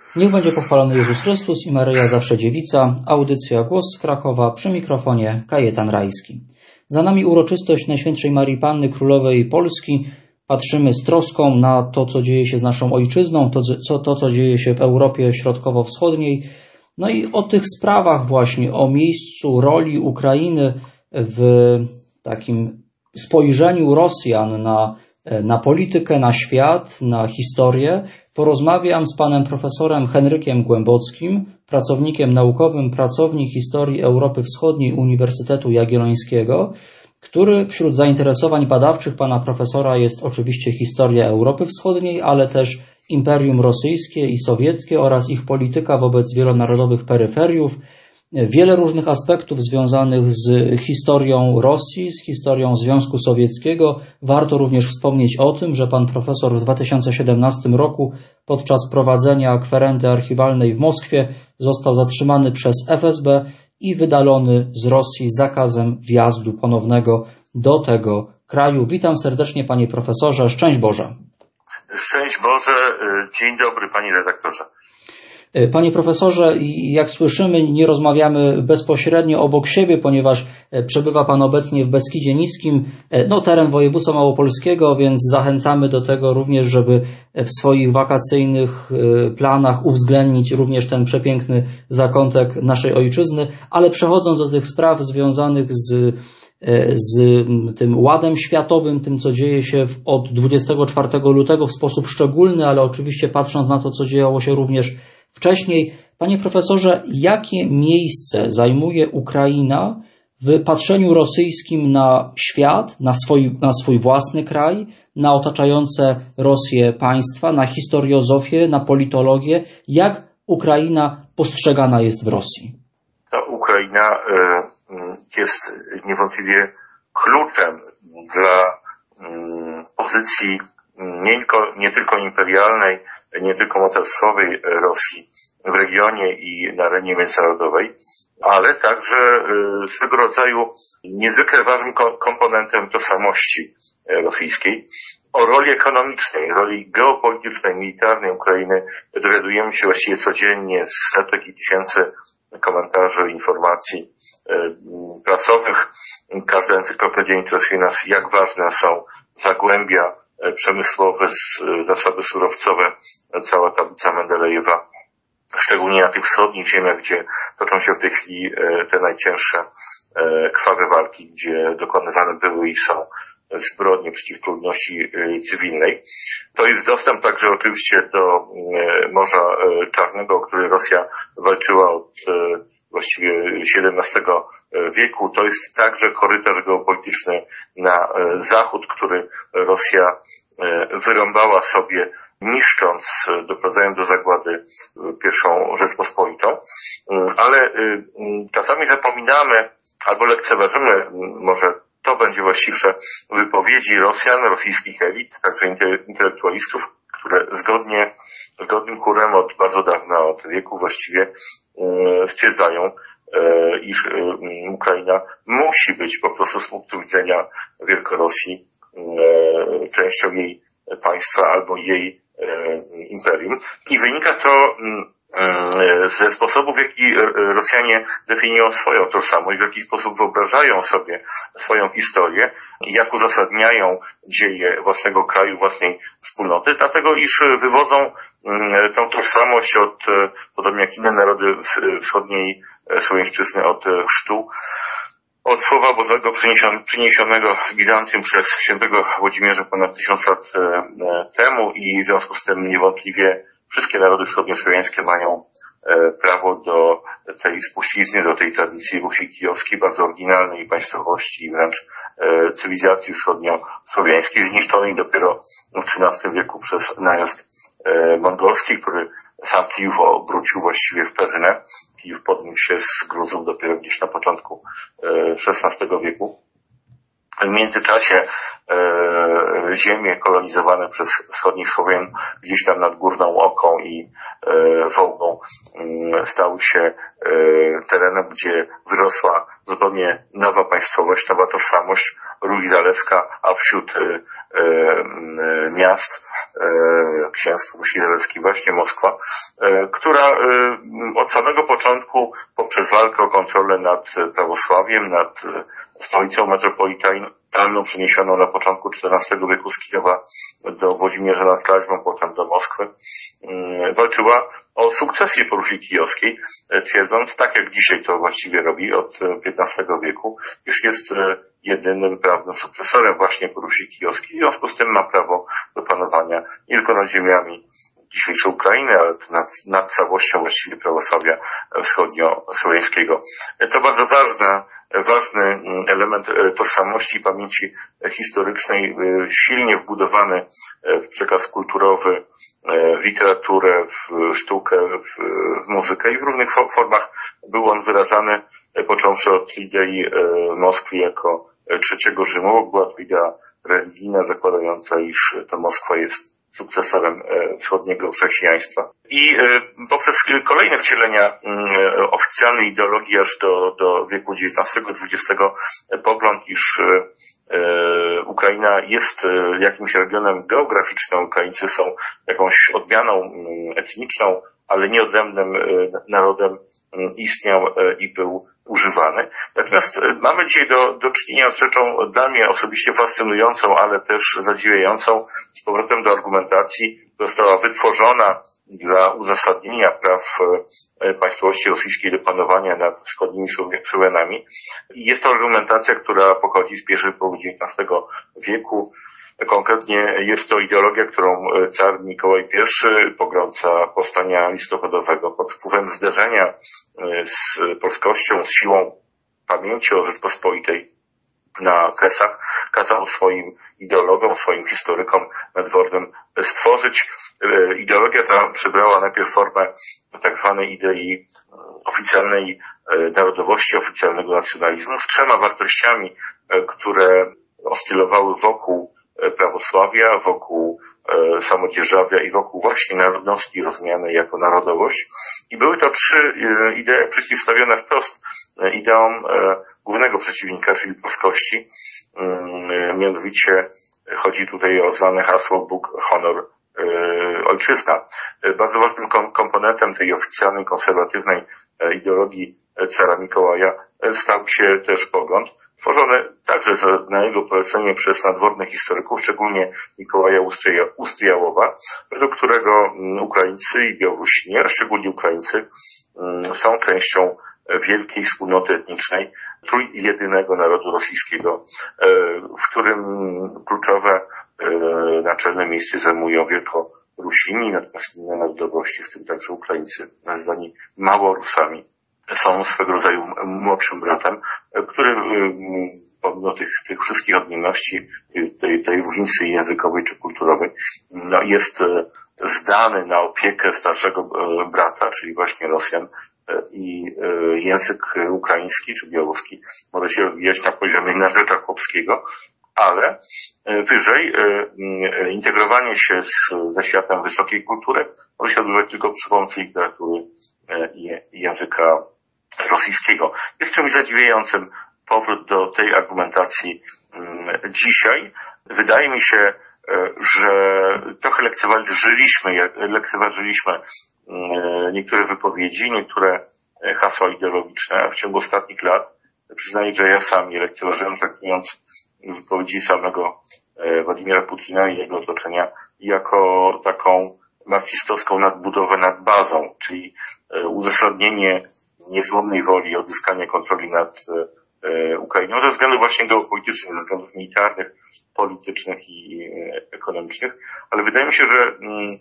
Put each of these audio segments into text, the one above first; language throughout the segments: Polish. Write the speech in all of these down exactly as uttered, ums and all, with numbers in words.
Niech będzie pochwalony Jezus Chrystus i Maryja zawsze dziewica. Audycja Głos z Krakowa, przy mikrofonie Kajetan Rajski. Za nami uroczystość Najświętszej Marii Panny Królowej Polski. Patrzymy z troską na to, co dzieje się z naszą ojczyzną, to, co, to, co dzieje się w Europie Środkowo-Wschodniej. No i o tych sprawach właśnie, o miejscu, roli Ukrainy w takim spojrzeniu Rosjan na, na politykę, na świat, na historię, porozmawiam z panem profesorem Henrykiem Głębockim, pracownikiem naukowym, pracownik historii Europy Wschodniej Uniwersytetu Jagiellońskiego, który wśród zainteresowań badawczych pana profesora jest oczywiście historia Europy Wschodniej, ale też Imperium Rosyjskie i Sowieckie oraz ich polityka wobec wielonarodowych peryferiów. Wiele różnych aspektów związanych z historią Rosji, z historią Związku Sowieckiego. Warto również wspomnieć o tym, że pan profesor w dwa tysiące siedemnastym roku podczas prowadzenia kwerendy archiwalnej w Moskwie został zatrzymany przez F S B i wydalony z Rosji z zakazem wjazdu ponownego do tego kraju. Witam serdecznie panie profesorze, szczęść Boże. Szczęść Boże, dzień dobry panie redaktorze. Panie profesorze, jak słyszymy, nie rozmawiamy bezpośrednio obok siebie, ponieważ przebywa pan obecnie w Beskidzie Niskim, no teren województwa małopolskiego, więc zachęcamy do tego również, żeby w swoich wakacyjnych planach uwzględnić również ten przepiękny zakątek naszej ojczyzny, ale przechodząc do tych spraw związanych z z tym ładem światowym, tym co dzieje się od dwudziestego czwartego lutego w sposób szczególny, ale oczywiście patrząc na to, co działo się również wcześniej. Panie profesorze, jakie miejsce zajmuje Ukraina w patrzeniu rosyjskim na świat, na swój, na swój własny kraj, na otaczające Rosję państwa, na historiozofię, na politologię? Jak Ukraina postrzegana jest w Rosji? Ta Ukraina y jest niewątpliwie kluczem dla pozycji nie tylko, nie tylko imperialnej, nie tylko mocarstwowej Rosji w regionie i na arenie międzynarodowej, ale także swego rodzaju niezwykle ważnym komponentem tożsamości rosyjskiej. O roli ekonomicznej, roli geopolitycznej, militarnej Ukrainy dowiadujemy się właściwie codziennie z setek i tysięcy komentarzy, informacji prasowych. Każda encyklopedia interesuje nas, jak ważne są zagłębia przemysłowe, zasoby surowcowe, cała tablica Mendelejewa, szczególnie na tych wschodnich ziemiach, gdzie toczą się w tej chwili te najcięższe krwawe walki, gdzie dokonywane były i są zbrodnie przeciwko ludności cywilnej. To jest dostęp także oczywiście do Morza Czarnego, o który Rosja walczyła od właściwie siedemnastego wieku. To jest także korytarz geopolityczny na zachód, który Rosja wyrąbała sobie, niszcząc, doprowadzając do zagłady pierwszą Rzeczpospolitą. Ale czasami zapominamy albo lekceważymy, może to będzie właściwsze, wypowiedzi Rosjan, rosyjskich elit, także intelektualistów, które zgodnie, zgodnym chórem od bardzo dawna, od wieku właściwie stwierdzają, iż Ukraina musi być po prostu z punktu widzenia Wielkorosji częścią jej państwa albo jej imperium. I wynika to ze sposobu, w jaki Rosjanie definiują swoją tożsamość, w jaki sposób wyobrażają sobie swoją historię, jak uzasadniają dzieje własnego kraju, własnej wspólnoty, dlatego iż wywodzą tą tożsamość od, podobnie jak inne narody wschodniej Słowiańszczyzny, od chrztu, od Słowa Bożego przyniesionego z Bizancjum przez świętego Włodzimierza ponad tysiąc lat temu i w związku z tym niewątpliwie wszystkie narody wschodniosłowiańskie mają prawo do tej spuścizny, do tej tradycji Rusi kijowskiej, bardzo oryginalnej państwowości i wręcz cywilizacji wschodniosłowiańskiej, zniszczonej dopiero w trzynastym wieku przez najazd mongolski, który sam Kijów obrócił właściwie w Perzynę. Kijów podniósł się z gruzów dopiero gdzieś na początku szesnastego wieku. W międzyczasie e, ziemie kolonizowane przez wschodnich Słowian gdzieś tam nad Górną Oką i e, Wołgą e, stały się e, terenem, gdzie wyrosła zupełnie nowa państwowość, nowa tożsamość Ruj Zalewska, a wśród miast księstw Rusi Zalewskiej właśnie Moskwa, która od samego początku poprzez walkę o kontrolę nad prawosławiem, nad stolicą metropolitalną przeniesioną na początku czternastego wieku z Kijowa do Włodzimierza nad Klaźmą, potem do Moskwy, walczyła o sukcesję po Rusi Kijowskiej, twierdząc, tak jak dzisiaj to właściwie robi od piętnastego wieku, iż jest jedynym prawnym sukcesorem właśnie po Rusi Kijowskiej, w związku z tym ma prawo do panowania nie tylko nad ziemiami dzisiejszej Ukrainy, ale nad, nad całością właściwie prawosławia wschodniosłowiańskiego. To bardzo ważne, ważny element tożsamości i pamięci historycznej, silnie wbudowany w przekaz kulturowy, w literaturę, w sztukę, w, w muzykę i w różnych formach był on wyrażany, począwszy od idei Moskwy jako trzeciego Rzymu. Była to idea religijna zakładająca, iż to Moskwa jest sukcesorem wschodniego chrześcijaństwa. I poprzez kolejne wcielenia oficjalnej ideologii aż do, do wieku dziewiętnastego dwudziestego pogląd, iż Ukraina jest jakimś regionem geograficznym, Ukraińcy są jakąś odmianą etniczną, ale nieodrębnym narodem, istniał i był używany. Natomiast mamy dzisiaj do, do czynienia z rzeczą dla mnie osobiście fascynującą, ale też zadziwiającą, z powrotem do argumentacji, została wytworzona dla uzasadnienia praw państwowości rosyjskiej do panowania nad wschodnimi Słowianami. Jest to argumentacja, która pochodzi z pierwszej połowy dziewiętnastego wieku. Konkretnie jest to ideologia, którą car Mikołaj I, pogromca powstania listopadowego, pod wpływem zderzenia z polskością, z siłą pamięci o Rzeczpospolitej na Kresach, kazał swoim ideologom, swoim historykom nadwornym stworzyć. Ideologia ta przybrała najpierw formę tak zwanej idei oficjalnej narodowości, oficjalnego nacjonalizmu z trzema wartościami, które oscylowały wokół prawosławia, wokół e, samodzierżawia i wokół właśnie narodności rozumianej jako narodowość. I były to trzy e, idee przeciwstawione wprost e, ideom e, głównego przeciwnika, czyli polskości. E, mianowicie chodzi tutaj o znane hasło Bóg, honor, e, ojczyzna. E, bardzo ważnym kom- komponentem tej oficjalnej, konserwatywnej e, ideologii cara Mikołaja e, stał się też pogląd, tworzony także na jego polecenie przez nadwornych historyków, szczególnie Mikołaja Ustriałowa, według którego Ukraińcy i Białorusini, a szczególnie Ukraińcy, są częścią wielkiej wspólnoty etnicznej trójjedynego narodu rosyjskiego, w którym kluczowe naczelne miejsce zajmują Wielkorusini, natomiast inne narodowości, w tym także Ukraińcy, nazwani Małorusami, są swego rodzaju młodszym bratem, który pomimo tych, tych wszystkich odmienności, tej, tej różnicy językowej czy kulturowej, no, jest zdany na opiekę starszego brata, czyli właśnie Rosjan, i język ukraiński czy białoruski może się rozwijać na poziomie narzecza chłopskiego, ale wyżej integrowanie się z, ze światem wysokiej kultury może się odbywać tylko przy pomocy literatury i języka rosyjskiego. Jest czymś zadziwiającym powrót do tej argumentacji dzisiaj. Wydaje mi się, że trochę lekceważyliśmy, lekceważyliśmy niektóre wypowiedzi, niektóre hasła ideologiczne w ciągu ostatnich lat. Przyznaję, że ja sam je lekceważyłem, traktując wypowiedzi samego Władimira Putina i jego otoczenia jako taką marksistowską nadbudowę nad bazą, czyli uzasadnienie niezłomnej woli odzyskania kontroli nad Ukrainą ze względów właśnie geopolitycznych, ze względów militarnych, politycznych i ekonomicznych, ale wydaje mi się, że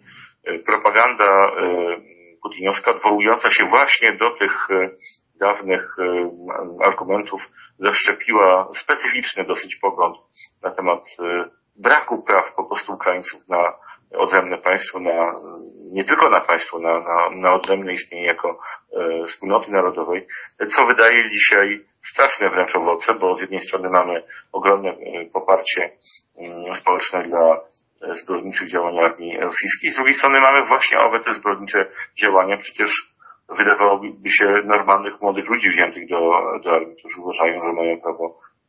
propaganda putinowska odwołująca się właśnie do tych dawnych argumentów zaszczepiła specyficzny dosyć pogląd na temat braku praw po prostu Ukraińców na odrębne państwo, na, nie tylko na państwo, na, na, na odrębne istnienie jako e, wspólnoty narodowej, co wydaje dzisiaj straszne wręcz owoce, bo z jednej strony mamy ogromne poparcie e, społeczne dla zbrodniczych działań armii rosyjskiej, z drugiej strony mamy właśnie owe te zbrodnicze działania, przecież wydawałoby się normalnych młodych ludzi wziętych do, do armii, którzy uważają, że mają prawo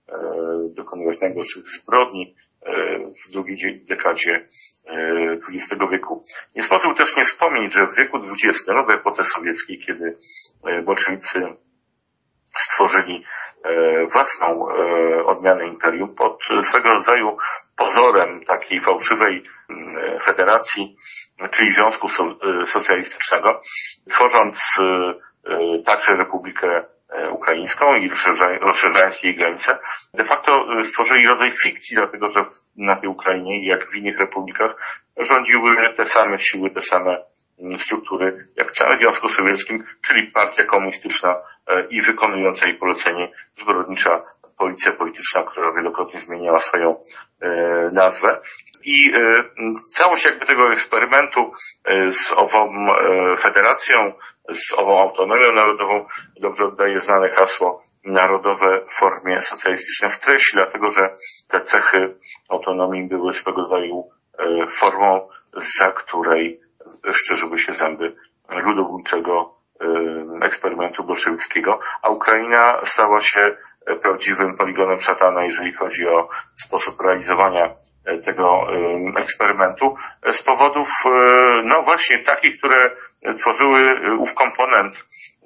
dokonywać najgorszych zbrodni w drugiej dekadzie dwudziestego wieku. Nie sposób też nie wspomnieć, że w wieku dwudziestym, w epoce sowieckiej, kiedy bolszewicy stworzyli własną odmianę imperium pod swego rodzaju pozorem takiej fałszywej federacji, czyli Związku Socjalistycznego, tworząc także Republikę Ukraińską i rozszerzając jej granice, de facto stworzyli rodzaj fikcji, dlatego że na tej Ukrainie, jak w innych republikach, rządziły te same siły, te same struktury, jak w całym Związku Sowieckim, czyli partia komunistyczna i wykonująca jej polecenie zbrodnicza policja polityczna, która wielokrotnie zmieniała swoją e, nazwę. I e, całość jakby tego eksperymentu e, z ową e, federacją, z ową autonomią narodową dobrze oddaje znane hasło narodowe w formie socjalistycznej w treści, dlatego że te cechy autonomii były swego rodzaju e, formą, za której szczerzyły się zęby ludobójczego e, eksperymentu bolszewickiego, a Ukraina stała się prawdziwym poligonem szatana, jeżeli chodzi o sposób realizowania tego eksperymentu, z powodów, no właśnie takich, które tworzyły ów komponent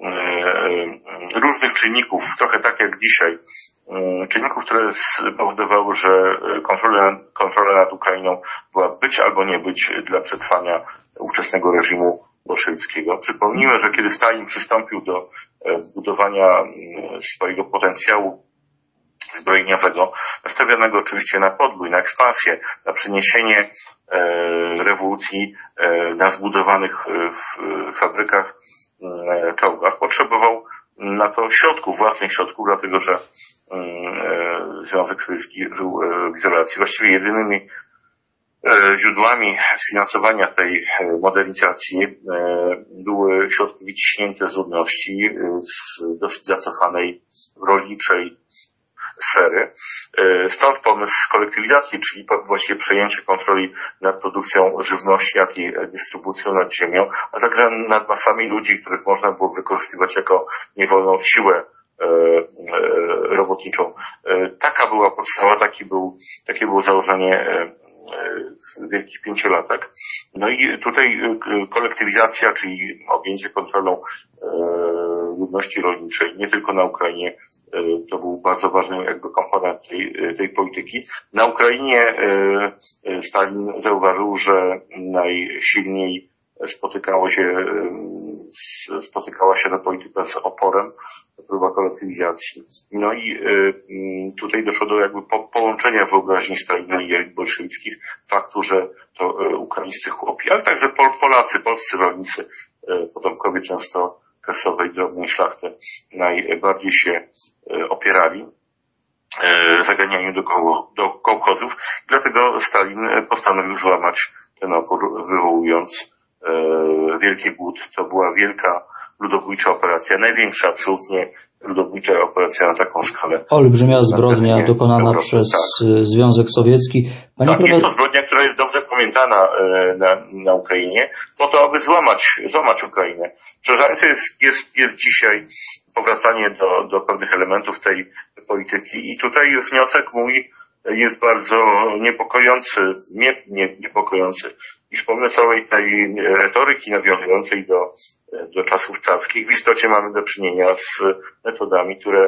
różnych czynników, trochę tak jak dzisiaj, czynników, które spowodowały, że kontrola, kontrola nad Ukrainą była być albo nie być dla przetrwania ówczesnego reżimu bolszewickiego. Przypomnijmy, że kiedy Stalin przystąpił do budowania swojego potencjału zbrojeniowego, nastawionego oczywiście na podbój, na ekspansję, na przeniesienie rewolucji na zbudowanych w fabrykach czołgach, potrzebował na to środków, własnych środków, dlatego że Związek Sowiecki żył w izolacji. Właściwie jedynymi źródłami sfinansowania tej modernizacji były środki wyciśnięte z ludności, z dosyć zacofanej rolniczej sfery. Stąd pomysł kolektywizacji, czyli właściwie przejęcie kontroli nad produkcją żywności, jak i dystrybucją nad ziemią, a także nad masami ludzi, których można było wykorzystywać jako niewolną siłę robotniczą. Taka była podstawa, taki był, takie było założenie wielkich pięciolatek. No i tutaj kolektywizacja, czyli objęcie kontrolą ludności rolniczej, nie tylko na Ukrainie, to był bardzo ważny jakby komponent tej, tej polityki. Na Ukrainie Stalin zauważył, że najsilniej spotykało się, spotykała się ta polityka z oporem, próba kolektywizacji. No i tutaj doszło do jakby po, połączenia wyobraźni Stalina i elit bolszewickich, faktu, że to ukraińscy chłopi, ale także Pol, Polacy, polscy rolnicy, potomkowie często kresowej, drobnej szlachty, najbardziej się opierali zaganianiu do, koło, do kołchozów. Dlatego Stalin postanowił złamać ten opór, wywołując wielki głód. To była wielka ludobójcza operacja, największa absolutnie ludobójcza operacja na taką skalę. Olbrzymia zbrodnia dokonana Europy, przez tak. Związek Sowiecki. Panie tak, profesor... jest to zbrodnia, która jest dobrze pamiętana na, na Ukrainie, po to, aby złamać, złamać Ukrainę. Przerażające jest, jest, jest dzisiaj powracanie do, do pewnych elementów tej polityki i tutaj wniosek mój jest bardzo niepokojący, nie, nie, niepokojący, iż pomimo całej tej retoryki nawiązującej do, do czasów carskich, w istocie mamy do czynienia z metodami, które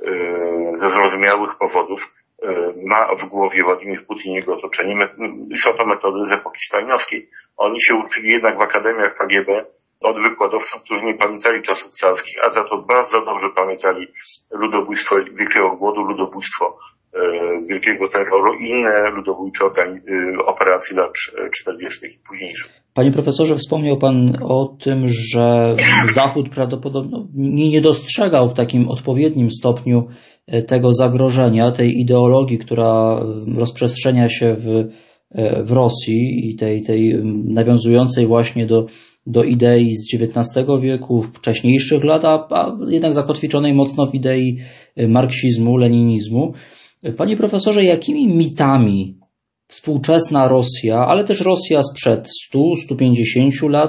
ze zrozumiałych powodów ma w głowie Władimir Putin i jego otoczenie. Są to metody z epoki stalinowskiej. Oni się uczyli jednak w akademiach K G B od wykładowców, którzy nie pamiętali czasów carskich, a za to bardzo dobrze pamiętali ludobójstwo wielkiego głodu, ludobójstwo wielkiego terroru i inne ludobójcze operacje lat czterdziestych i późniejszych. Panie profesorze, wspomniał Pan o tym, że Zachód prawdopodobnie nie, nie dostrzegał w takim odpowiednim stopniu tego zagrożenia, tej ideologii, która rozprzestrzenia się w, w Rosji i tej, tej nawiązującej właśnie do, do idei z dziewiętnastego wieku, wcześniejszych lat, a, a jednak zakotwiczonej mocno w idei marksizmu, leninizmu. Panie profesorze, jakimi mitami współczesna Rosja, ale też Rosja sprzed stu, stu pięćdziesięciu lat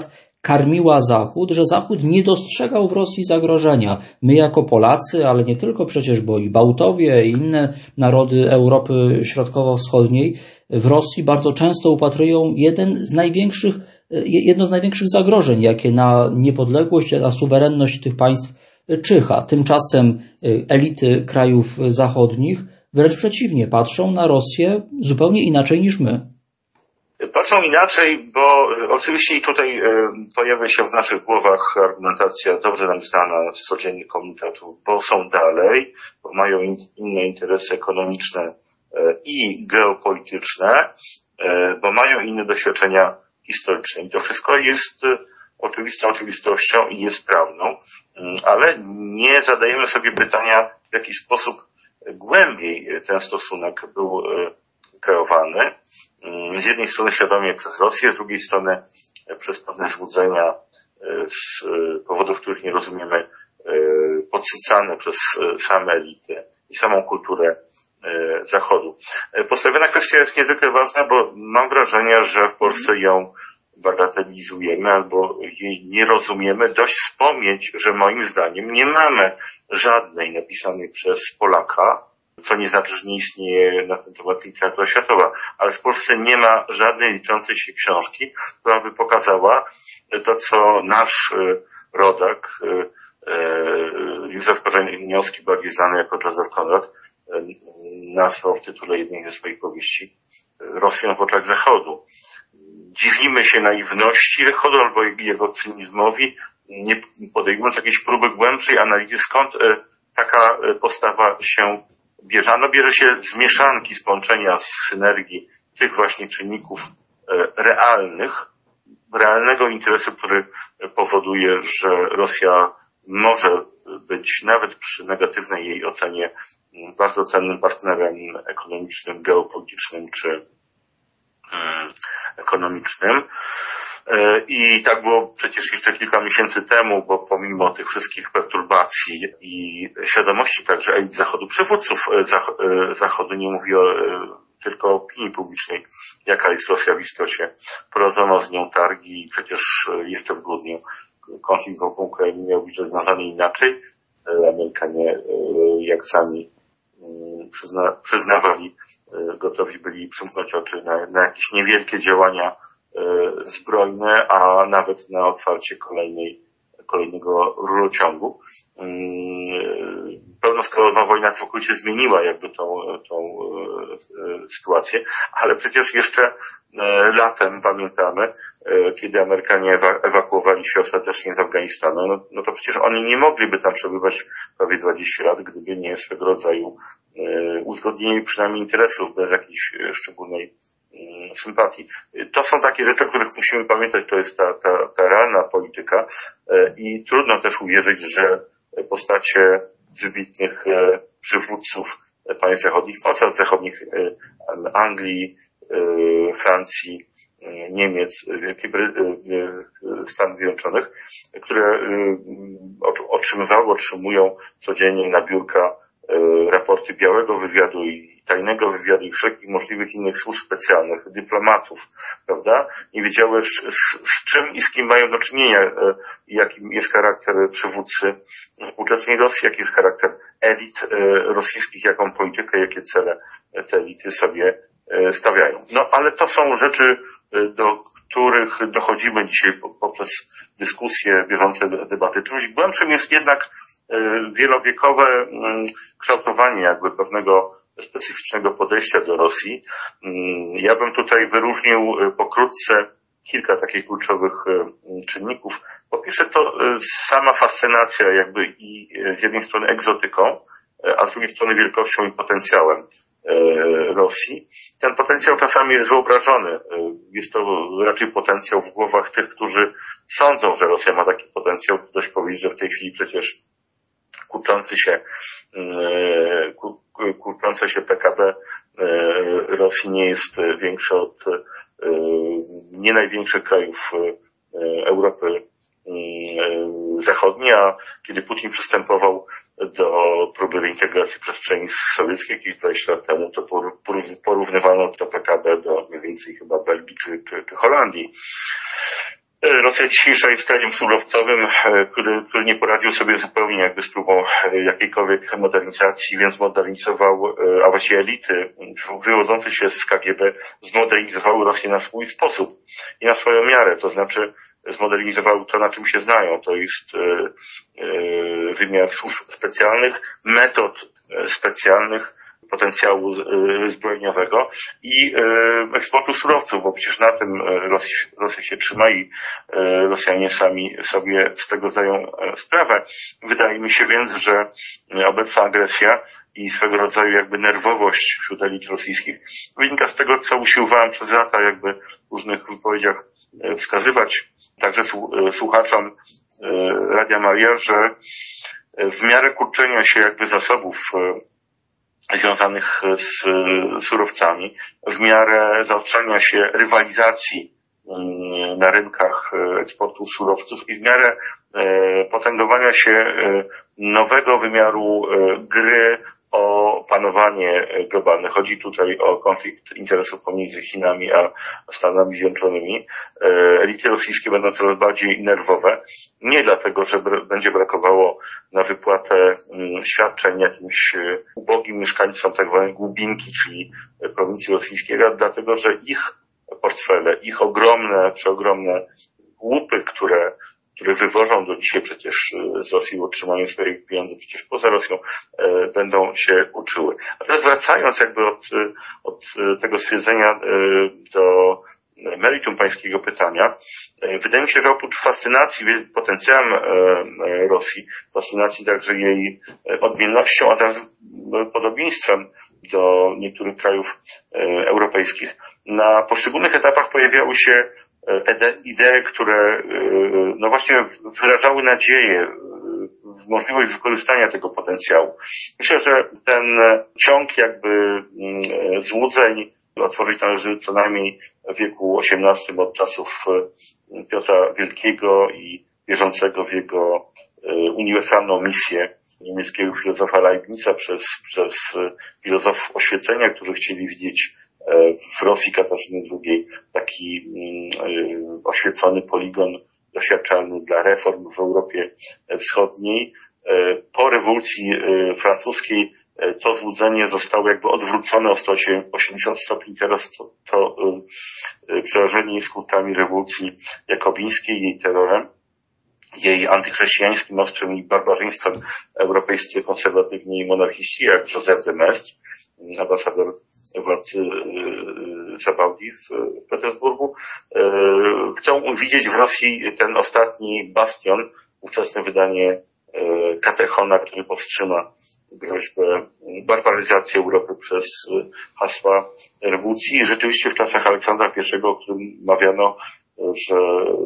karmiła Zachód, że Zachód nie dostrzegał w Rosji zagrożenia. My jako Polacy, ale nie tylko przecież, bo i Bałtowie i inne narody Europy Środkowo-Wschodniej w Rosji bardzo często upatrują jeden z największych, jedno z największych zagrożeń, jakie na niepodległość, na suwerenność tych państw czyha. Tymczasem elity krajów zachodnich wręcz przeciwnie, patrzą na Rosję zupełnie inaczej niż my. Patrzą inaczej, bo oczywiście i tutaj pojawia się w naszych głowach argumentacja dobrze nam znana z codziennych komunikatów, bo są dalej, bo mają inne interesy ekonomiczne i geopolityczne, bo mają inne doświadczenia historyczne. I to wszystko jest oczywistą oczywistością i jest prawdą, ale nie zadajemy sobie pytania, w jaki sposób głębiej ten stosunek był kreowany. Z jednej strony świadomie przez Rosję, z drugiej strony przez pewne złudzenia z powodów, których nie rozumiemy, podsycane przez same elity i samą kulturę Zachodu. Postawiona kwestia jest niezwykle ważna, bo mam wrażenie, że w Polsce ją bagatelizujemy albo jej nie rozumiemy. Dość wspomnieć, że moim zdaniem nie mamy żadnej napisanej przez Polaka, co nie znaczy, że nie istnieje na ten temat literatura światowa, ale w Polsce nie ma żadnej liczącej się książki, która by pokazała to, co nasz rodak, Józef Korzeniowski, bardziej znany jako Józef Konrad, nazwał w tytule jednej ze swoich powieści Rosją w oczach Zachodu. Dziwimy się naiwności Zachodu albo jego cynizmowi, nie podejmując jakiejś próby głębszej analizy, skąd taka postawa się bierze. Ano bierze się z mieszanki, z połączenia, z synergii tych właśnie czynników realnych, realnego interesu, który powoduje, że Rosja może być nawet przy negatywnej jej ocenie bardzo cennym partnerem ekonomicznym, geopolitycznym czy ekonomicznym. I tak było przecież jeszcze kilka miesięcy temu, bo pomimo tych wszystkich perturbacji i świadomości także elit Zachodu, przywódców Zachodu, nie mówię tylko o opinii publicznej, jaka jest Rosja w istocie, prowadzono z nią targi i przecież jeszcze w grudniu konflikt wokół Ukrainy miał być rozwiązany inaczej. Amerykanie, jak sami przyzna, przyznawali, gotowi byli przymknąć oczy na, na jakieś niewielkie działania zbrojne, a nawet na otwarcie kolejnej, kolejnego rurociągu. Pełnoskalowa wojna całkowicie zmieniła jakby tą, tą sytuację, ale przecież jeszcze latem, pamiętamy, kiedy Amerykanie ewakuowali się ostatecznie z Afganistanu, no, no to przecież oni nie mogliby tam przebywać prawie dwadzieścia lat, gdyby nie swego rodzaju uzgodnienie przynajmniej interesów bez jakiejś szczególnej sympatii. To są takie rzeczy, o których musimy pamiętać, to jest ta, ta, ta realna polityka i trudno też uwierzyć, że postacie wybitnych przywódców państw zachodnich, mocarstw zachodnich, Anglii, Francji, Niemiec, Wielkiej Stanów Zjednoczonych, które otrzymywały, otrzymują codziennie na biurka raporty białego wywiadu i tajnego wywiadu i wszelkich możliwych innych służb specjalnych, dyplomatów, prawda? Nie wiedziały z, z, z czym i z kim mają do czynienia, jaki jest charakter przywódcy współczesnej Rosji, jaki jest charakter elit rosyjskich, jaką politykę, jakie cele te elity sobie stawiają. No, ale to są rzeczy, do których dochodzimy dzisiaj poprzez dyskusje, bieżące debaty. Czymś głębszym jest jednak wielowiekowe kształtowanie jakby pewnego specyficznego podejścia do Rosji. Ja bym tutaj wyróżnił pokrótce kilka takich kluczowych czynników. Po pierwsze to sama fascynacja jakby i z jednej strony egzotyką, a z drugiej strony wielkością i potencjałem Rosji. Ten potencjał czasami jest wyobrażony. Jest to raczej potencjał w głowach tych, którzy sądzą, że Rosja ma taki potencjał. Dość powiedzieć, że w tej chwili przecież kurczący się, kurczące się P K B Rosji nie jest większe od nie największych krajów Europy Zachodniej, a kiedy Putin przystępował do próby reintegracji przestrzeni sowieckiej jakieś dwadzieścia lat temu, to porównywano to P K B do mniej więcej chyba Belgii czy, czy, czy Holandii. Rosja dzisiejsza jest krajem surowcowym, który, który nie poradził sobie zupełnie jakby z próbą jakiejkolwiek modernizacji, więc modernizował, a właściwie elity wywodzące się z K G B zmodernizowały Rosję na swój sposób i na swoją miarę, to znaczy zmodernizowały to, na czym się znają, to jest wymiar służb specjalnych, metod specjalnych, potencjału zbrojeniowego i eksportu surowców, bo przecież na tym Rosja, Rosja się trzyma i Rosjanie sami sobie z tego zdają sprawę. Wydaje mi się więc, że obecna agresja i swego rodzaju jakby nerwowość wśród elit rosyjskich wynika z tego, co usiłowałem przez lata jakby w różnych wypowiedziach wskazywać także słuchaczom Radia Maria, że w miarę kurczenia się jakby zasobów związanych z surowcami, w miarę zaostrzania się rywalizacji na rynkach eksportu surowców i w miarę potęgowania się nowego wymiaru gry o panowanie globalne. Chodzi tutaj o konflikt interesów pomiędzy Chinami a Stanami Zjednoczonymi. Elity rosyjskie będą coraz bardziej nerwowe. Nie dlatego, że będzie brakowało na wypłatę świadczeń jakimś ubogim mieszkańcom tak zwanej głubinki, czyli prowincji rosyjskiej, a dlatego, że ich portfele, ich ogromne, przeogromne łupy, które które wywożą do dzisiaj przecież z Rosji utrzymanie swoich pieniędzy przecież poza Rosją, e, będą się uczyły. A teraz wracając jakby od, od tego stwierdzenia e, do meritum pańskiego pytania, e, wydaje mi się, że oprócz fascynacji potencjałem e, Rosji, fascynacji także jej odmiennością, a także podobieństwem do niektórych krajów e, europejskich, na poszczególnych etapach pojawiały się idee, które no właśnie wyrażały nadzieję w możliwość wykorzystania tego potencjału. Myślę, że ten ciąg jakby złudzeń otworzyć należy co najmniej w wieku osiemnastym od czasów Piotra Wielkiego i wierzącego w jego uniwersalną misję niemieckiego filozofa Leibniza przez, przez filozofów oświecenia, którzy chcieli widzieć w Rosji Katarzyny drugiej taki y, oświecony poligon doświadczalny dla reform w Europie Wschodniej. Y, po rewolucji y, francuskiej y, to złudzenie zostało jakby odwrócone o sto osiemdziesiąt stopni. Teraz to, to y, przerażenie skutkami rewolucji jakobińskiej, jej terrorem, jej antychrześcijańskim ostrzem i barbarzyństwem europejscy konserwatywni monarchiści, jak Joseph de Maistre, ambasador władcy Sabaudi w Petersburgu, chcą widzieć w Rosji ten ostatni bastion, ówczesne wydanie Katechona, który powstrzyma groźbę barbaryzacji Europy przez hasła rewolucji. I rzeczywiście w czasach Aleksandra pierwszego, o którym mawiano, że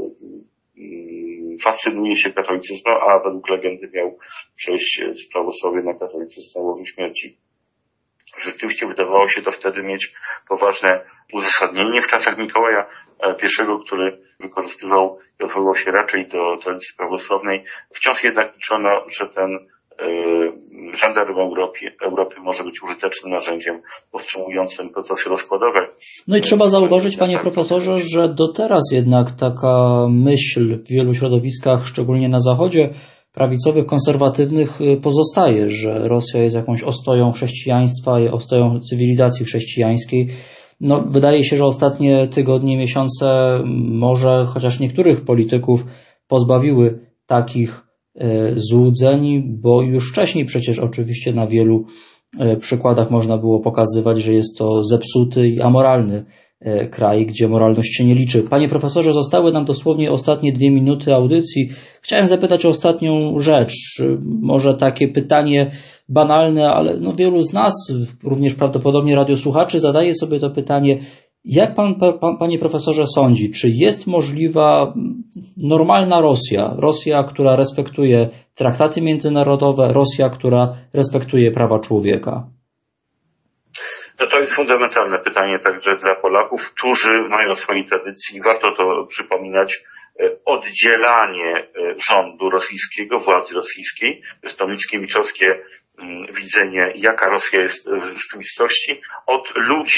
fascynuje się katolicyzmem, a według legendy miał przejść z prawosławia na katolicyzm na łożu śmierci. Rzeczywiście wydawało się to wtedy mieć poważne uzasadnienie. W czasach Mikołaja pierwszego, który wykorzystywał i odwoływał się raczej do tradycji prawosławnej, wciąż jednak liczono, że ten y, żandarm Europy, Europy może być użytecznym narzędziem powstrzymującym procesy rozkładowe. No i trzeba zauważyć, panie profesorze, że do teraz jednak taka myśl w wielu środowiskach, szczególnie na Zachodzie, prawicowych, konserwatywnych pozostaje, że Rosja jest jakąś ostoją chrześcijaństwa, ostoją cywilizacji chrześcijańskiej. No, wydaje się, że ostatnie tygodnie, miesiące może chociaż niektórych polityków pozbawiły takich e, złudzeń, bo już wcześniej przecież oczywiście na wielu e, przykładach można było pokazywać, że jest to zepsuty i amoralny kraj, gdzie moralność się nie liczy. Panie profesorze, zostały nam dosłownie ostatnie dwie minuty audycji. Chciałem zapytać o ostatnią rzecz. Może takie pytanie banalne, ale no wielu z nas, również prawdopodobnie radiosłuchaczy, zadaje sobie to pytanie. Jak pan, pan, panie profesorze, sądzi, czy jest możliwa normalna Rosja? Rosja, która respektuje traktaty międzynarodowe, Rosja, która respektuje prawa człowieka? No to jest fundamentalne pytanie także dla Polaków, którzy mają w swojej tradycji, warto to przypominać, oddzielanie rządu rosyjskiego, władzy rosyjskiej. Jest to mickiewiczowskie widzenie, jaka Rosja jest w rzeczywistości, od ludzi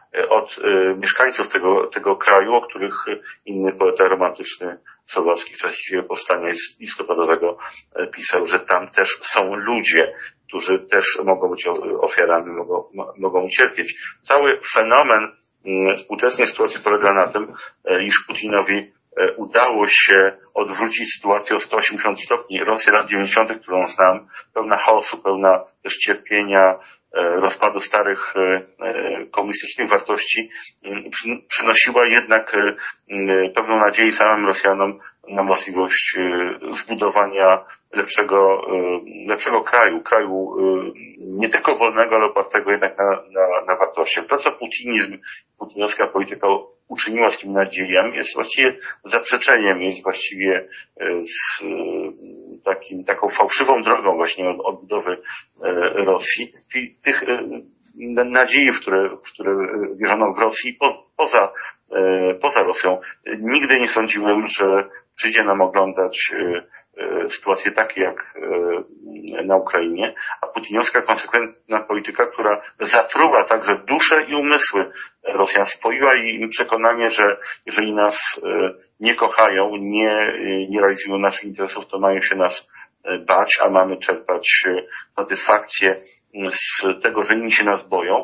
od mieszkańców tego, tego kraju, o których inny poeta romantyczny Słowacki w czasie powstania listopadowego pisał, że tam też są ludzie, którzy też mogą być ofiarami, mogą, mogą ucierpieć. Cały fenomen współczesnej sytuacji polega na tym, iż Putinowi udało się odwrócić sytuację o sto osiemdziesiąt stopni. Rosja lat dziewięćdziesiątych, którą znam, pełna chaosu, pełna też cierpienia, rozpadu starych komunistycznych wartości, przynosiła jednak pewną nadzieję samym Rosjanom na możliwość zbudowania lepszego, lepszego kraju, kraju nie tylko wolnego, ale opartego jednak na, na, na wartościach. To, co putinizm, putinowska polityka uczyniła z tymi nadziejami, jest właściwie zaprzeczeniem, jest właściwie z takim, taką fałszywą drogą właśnie od odbudowy Rosji. I tych nadziei, w które, w które wierzono w Rosji po, poza, poza Rosją. Nigdy nie sądziłem, że przyjdzie nam oglądać sytuacje takie jak na Ukrainie, a putinowska konsekwentna polityka, która zatruła także dusze i umysły Rosjan, spoiła im przekonanie, że jeżeli nas nie kochają, nie, nie realizują naszych interesów, to mają się nas bać, a mamy czerpać satysfakcję z tego, że inni się nas boją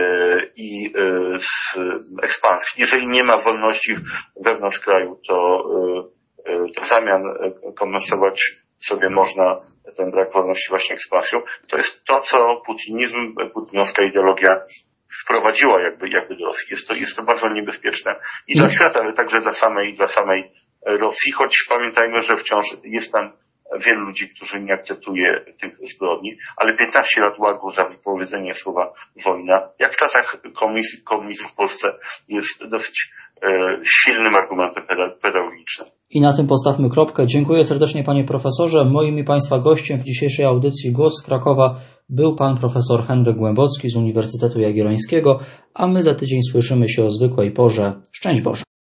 i z ekspansji. Jeżeli nie ma wolności wewnątrz kraju, to, to w zamian kompensować sobie można ten brak wolności właśnie ekspansją. To jest to, co putinizm, putinowska ideologia wprowadziła jakby, jakby do Rosji. Jest to, jest to bardzo niebezpieczne i dla świata, ale także dla samej, dla samej Rosji, choć pamiętajmy, że wciąż jest tam wielu ludzi, którzy nie akceptuje tych zbrodni, ale piętnaście lat łagu za wypowiedzenie słowa wojna, jak w czasach komunizmu, komunizmu w Polsce, jest dosyć e, silnym argumentem pedagogicznym. I na tym postawmy kropkę. Dziękuję serdecznie panie profesorze. Moim i państwa gościem w dzisiejszej audycji Głos z Krakowa był pan profesor Henryk Głębocki z Uniwersytetu Jagiellońskiego, a my za tydzień słyszymy się o zwykłej porze. Szczęść Boże.